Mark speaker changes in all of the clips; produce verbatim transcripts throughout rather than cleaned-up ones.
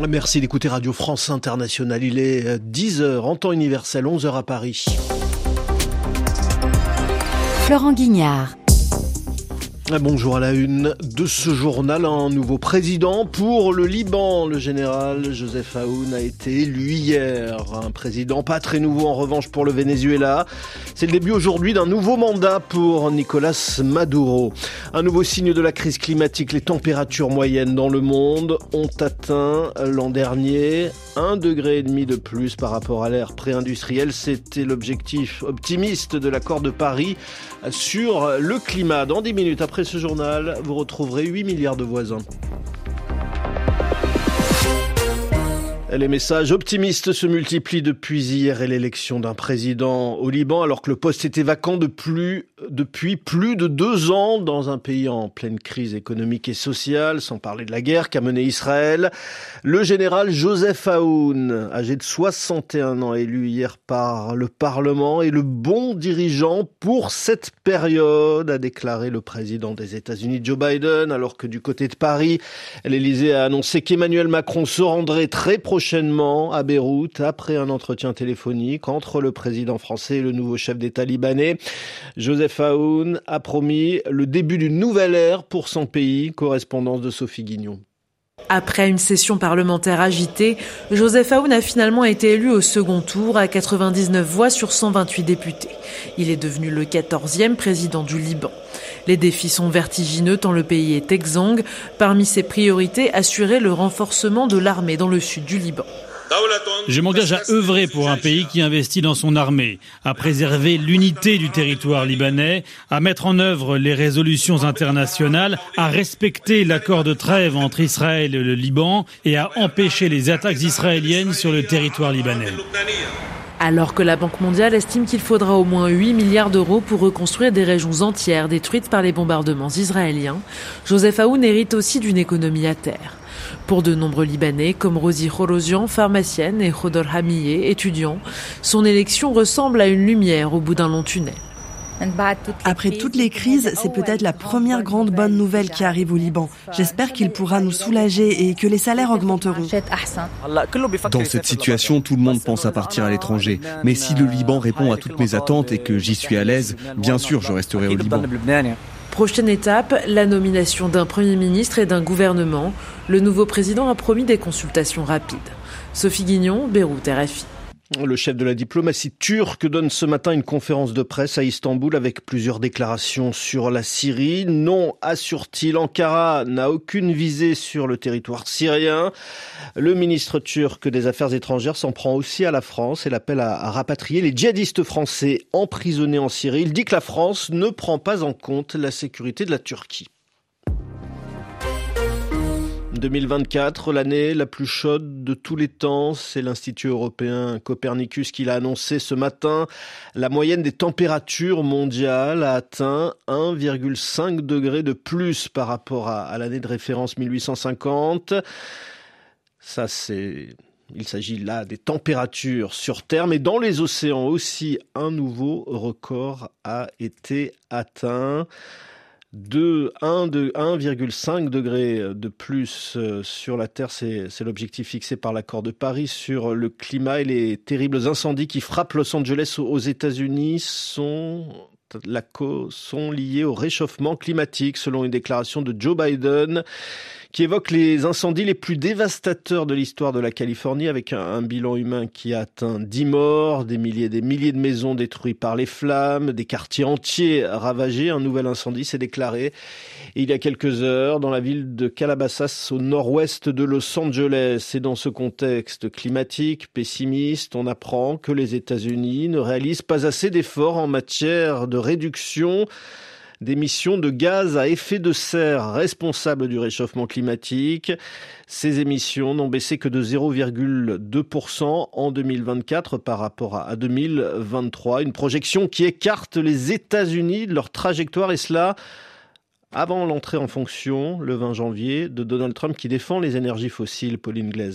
Speaker 1: Merci d'écouter Radio France Internationale. Il est dix heures en temps universel, onze heures à Paris.
Speaker 2: Florent Guignard.
Speaker 1: Bonjour à la une de ce journal, un nouveau président pour le Liban. Le général Joseph Aoun a été élu hier. Un président pas très nouveau en revanche pour le Venezuela. C'est le début aujourd'hui d'un nouveau mandat pour Nicolás Maduro. Un nouveau signe de la crise climatique. Les températures moyennes dans le monde ont atteint l'an dernier un degré et demi de plus par rapport à l'ère pré-industrielle. C'était l'objectif optimiste de l'accord de Paris sur le climat. Dans dix minutes après ce journal, vous retrouverez huit milliards de voisins. Les messages optimistes se multiplient depuis hier et l'élection d'un président au Liban, alors que le poste était vacant de plus, depuis plus de deux ans dans un pays en pleine crise économique et sociale, sans parler de la guerre qu'a menée Israël. Le général Joseph Aoun, âgé de soixante et un ans, élu hier par le Parlement, est le bon dirigeant pour cette période, a déclaré le président des États-Unis Joe Biden, alors que du côté de Paris, l'Élysée a annoncé qu'Emmanuel Macron se rendrait très prochainement Prochainement à Beyrouth, après un entretien téléphonique entre le président français et le nouveau chef d'État libanais. Joseph Aoun a promis le début d'une nouvelle ère pour son pays. Correspondance de Sophie Guignon.
Speaker 3: Après une session parlementaire agitée, Joseph Aoun a finalement été élu au second tour à quatre-vingt-dix-neuf voix sur cent vingt-huit députés. Il est devenu le quatorzième président du Liban. Les défis sont vertigineux tant le pays est exsangue. Parmi ses priorités, assurer le renforcement de l'armée dans le sud du Liban.
Speaker 4: Je m'engage à œuvrer pour un pays qui investit dans son armée, à préserver l'unité du territoire libanais, à mettre en œuvre les résolutions internationales, à respecter l'accord de trêve entre Israël et le Liban et à empêcher les attaques israéliennes sur le territoire libanais.
Speaker 3: Alors que la Banque mondiale estime qu'il faudra au moins huit milliards d'euros pour reconstruire des régions entières détruites par les bombardements israéliens, Joseph Aoun hérite aussi d'une économie à terre. Pour de nombreux Libanais, comme Rosie Khorozian, pharmacienne, et Khodor Hamiyeh, étudiant, son élection ressemble à une lumière au bout d'un long tunnel.
Speaker 5: Après toutes les crises, c'est peut-être la première grande bonne nouvelle qui arrive au Liban. J'espère qu'il pourra nous soulager et que les salaires augmenteront.
Speaker 6: Dans cette situation, tout le monde pense à partir à l'étranger. Mais si le Liban répond à toutes mes attentes et que j'y suis à l'aise, bien sûr, je resterai au Liban.
Speaker 3: Prochaine étape, la nomination d'un Premier ministre et d'un gouvernement. Le nouveau président a promis des consultations rapides. Sophie Guignon, Beyrouth, R F I.
Speaker 1: Le chef de la diplomatie turque donne ce matin une conférence de presse à Istanbul avec plusieurs déclarations sur la Syrie. Non, assure-t-il, Ankara n'a aucune visée sur le territoire syrien. Le ministre turc des Affaires étrangères s'en prend aussi à la France et l'appelle à, à rapatrier les djihadistes français emprisonnés en Syrie. Il dit que la France ne prend pas en compte la sécurité de la Turquie. deux mille vingt-quatre, l'année la plus chaude de tous les temps, c'est l'Institut européen Copernicus qui l'a annoncé ce matin. La moyenne des températures mondiales a atteint un virgule cinq degré de plus par rapport à, à l'année de référence mille huit cent cinquante. Ça, c'est... Il s'agit là des températures sur Terre, mais dans les océans aussi, un nouveau record a été atteint. De un virgule cinq degrés de plus sur la Terre, c'est, c'est l'objectif fixé par l'accord de Paris sur le climat, et les terribles incendies qui frappent Los Angeles aux États-Unis sont, la cause, sont liés au réchauffement climatique, selon une déclaration de Joe Biden, qui évoque les incendies les plus dévastateurs de l'histoire de la Californie, avec un, un bilan humain qui a atteint dix morts, des milliers et des milliers de maisons détruites par les flammes, des quartiers entiers ravagés. Un nouvel incendie s'est déclaré il y a quelques heures dans la ville de Calabasas, au nord-ouest de Los Angeles. Et dans ce contexte climatique pessimiste, on apprend que les États-Unis ne réalisent pas assez d'efforts en matière de réduction d'émissions de gaz à effet de serre responsables du réchauffement climatique. Ces émissions n'ont baissé que de zéro virgule deux pour cent en deux mille vingt-quatre par rapport à deux mille vingt-trois. Une projection qui écarte les États-Unis de leur trajectoire, et cela avant l'entrée en fonction, le vingt janvier, de Donald Trump qui défend les énergies fossiles. Pauline Glaise.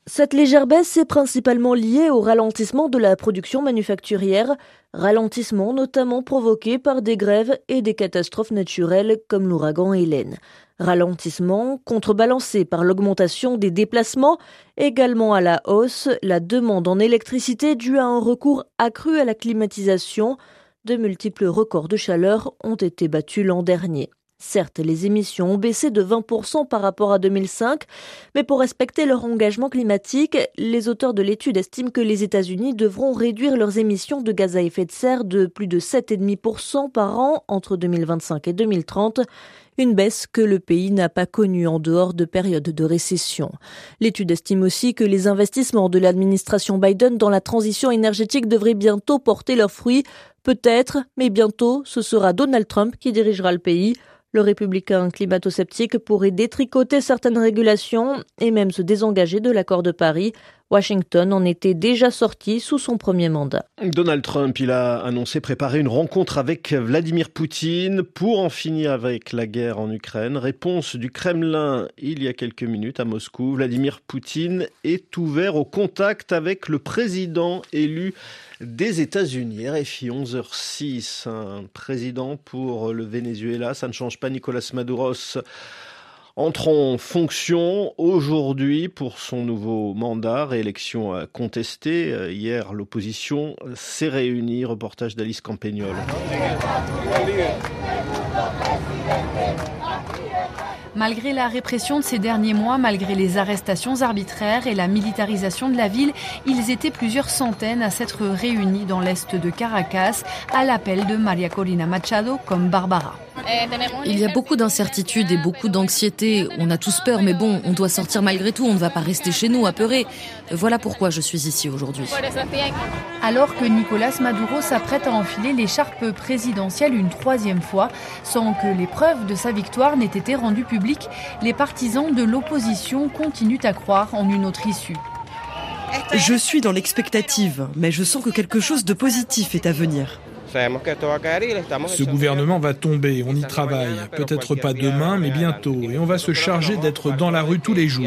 Speaker 7: Cette légère baisse est principalement liée au ralentissement de la production manufacturière, ralentissement notamment provoqué par des grèves et des catastrophes naturelles comme l'ouragan Hélène. Ralentissement contrebalancé par l'augmentation des déplacements, également à la hausse, la demande en électricité due à un recours accru à la climatisation. De multiples records de chaleur ont été battus l'an dernier. Certes, les émissions ont baissé de vingt pour cent par rapport à deux mille cinq, mais pour respecter leur engagement climatique, les auteurs de l'étude estiment que les États-Unis devront réduire leurs émissions de gaz à effet de serre de plus de sept virgule cinq pour cent par an entre deux mille vingt-cinq et deux mille trente, une baisse que le pays n'a pas connue en dehors de périodes de récession. L'étude estime aussi que les investissements de l'administration Biden dans la transition énergétique devraient bientôt porter leurs fruits. Peut-être, mais bientôt, ce sera Donald Trump qui dirigera le pays. Le républicain climato-sceptique pourrait détricoter certaines régulations et même se désengager de l'accord de Paris. Washington en était déjà sorti sous son premier mandat.
Speaker 1: Donald Trump, il a annoncé préparer une rencontre avec Vladimir Poutine pour en finir avec la guerre en Ukraine. Réponse du Kremlin il y a quelques minutes à Moscou. Vladimir Poutine est ouvert au contact avec le président élu des États-Unis. R F I onze heures six, un président pour le Venezuela, ça ne change pas. Nicolás Maduros entre en fonction aujourd'hui pour son nouveau mandat, réélection contestée. Hier, l'opposition s'est réunie. Reportage d'Alice Campagnol.
Speaker 8: Malgré la répression de ces derniers mois, malgré les arrestations arbitraires et la militarisation de la ville, ils étaient plusieurs centaines à s'être réunis dans l'est de Caracas à l'appel de María Corina Machado comme Barbara.
Speaker 9: Il y a beaucoup d'incertitudes et beaucoup d'anxiété. On a tous peur, mais bon, on doit sortir malgré tout. On ne va pas rester chez nous apeurés. Voilà pourquoi je suis ici aujourd'hui.
Speaker 8: Alors que Nicolás Maduro s'apprête à enfiler l'écharpe présidentielle une troisième fois, sans que les preuves de sa victoire n'aient été rendues publiques, les partisans de l'opposition continuent à croire en une autre issue.
Speaker 5: Je suis dans l'expectative, mais je sens que quelque chose de positif est à venir.
Speaker 10: Ce gouvernement va tomber, on y travaille. Peut-être pas demain, mais bientôt. Et on va se charger d'être dans la rue tous les jours.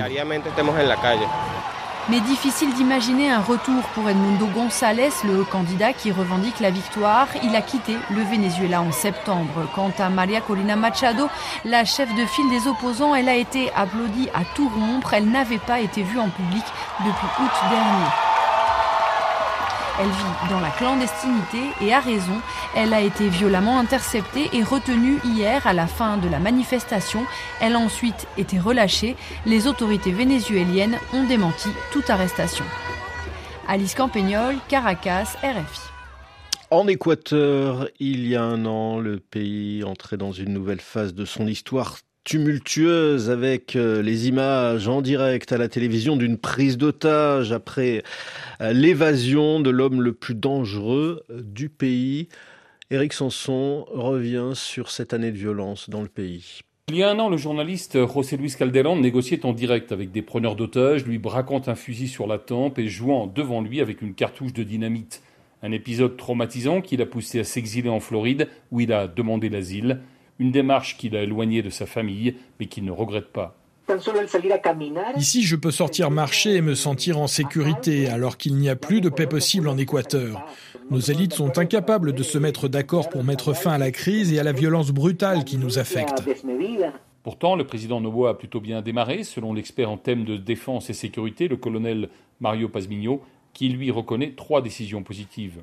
Speaker 8: Mais difficile d'imaginer un retour pour Edmundo González, le candidat qui revendique la victoire. Il a quitté le Venezuela en septembre. Quant à María Corina Machado, la chef de file des opposants, elle a été applaudie à tout rompre. Elle n'avait pas été vue en public depuis août dernier. Elle vit dans la clandestinité et a raison. Elle a été violemment interceptée et retenue hier à la fin de la manifestation. Elle a ensuite été relâchée. Les autorités vénézuéliennes ont démenti toute arrestation. Alice Campagnol, Caracas, R F I.
Speaker 1: En Équateur, il y a un an, le pays entrait dans une nouvelle phase de son histoire tumultueuse avec les images en direct à la télévision d'une prise d'otage après l'évasion de l'homme le plus dangereux du pays. Éric Sanson revient sur cette année de violence dans le pays.
Speaker 11: Il y a un an, le journaliste José Luis Calderón négociait en direct avec des preneurs d'otages, lui braquant un fusil sur la tempe et jouant devant lui avec une cartouche de dynamite. Un épisode traumatisant qui l'a poussé à s'exiler en Floride, où il a demandé l'asile. Une démarche qui l'a éloigné de sa famille, mais qu'il ne regrette pas.
Speaker 10: Ici, je peux sortir marcher et me sentir en sécurité, alors qu'il n'y a plus de paix possible en Équateur. Nos élites sont incapables de se mettre d'accord pour mettre fin à la crise et à la violence brutale qui nous affecte.
Speaker 11: Pourtant, le président Noboa a plutôt bien démarré, selon l'expert en thèmes de défense et sécurité, le colonel Mario Pazmiño, qui lui reconnaît trois décisions positives.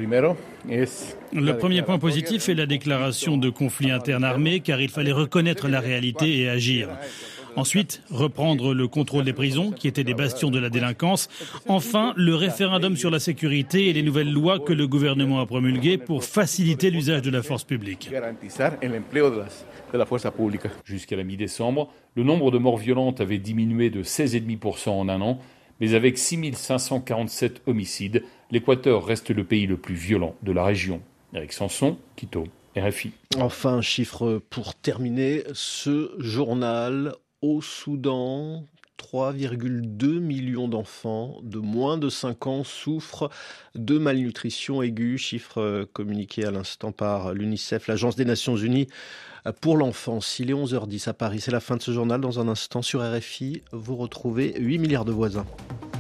Speaker 4: Le premier point positif est la déclaration de conflit interne armé, car il fallait reconnaître la réalité et agir. Ensuite, reprendre le contrôle des prisons, qui étaient des bastions de la délinquance. Enfin, le référendum sur la sécurité et les nouvelles lois que le gouvernement a promulguées pour faciliter l'usage de la force publique.
Speaker 11: Jusqu'à la mi-décembre, le nombre de morts violentes avait diminué de seize virgule cinq pour cent en un an, mais avec six mille cinq cent quarante-sept homicides, l'Équateur reste le pays le plus violent de la région. Éric Sanson, Quito, R F I.
Speaker 1: Enfin, un chiffre pour terminer ce journal. Au Soudan, trois virgule deux millions d'enfants de moins de cinq ans souffrent de malnutrition aiguë, chiffre communiqué à l'instant par l'UNICEF, l'Agence des Nations Unies pour l'enfance. Il est onze heures dix à Paris, c'est la fin de ce journal. Dans un instant sur R F I, vous retrouvez huit milliards de voisins.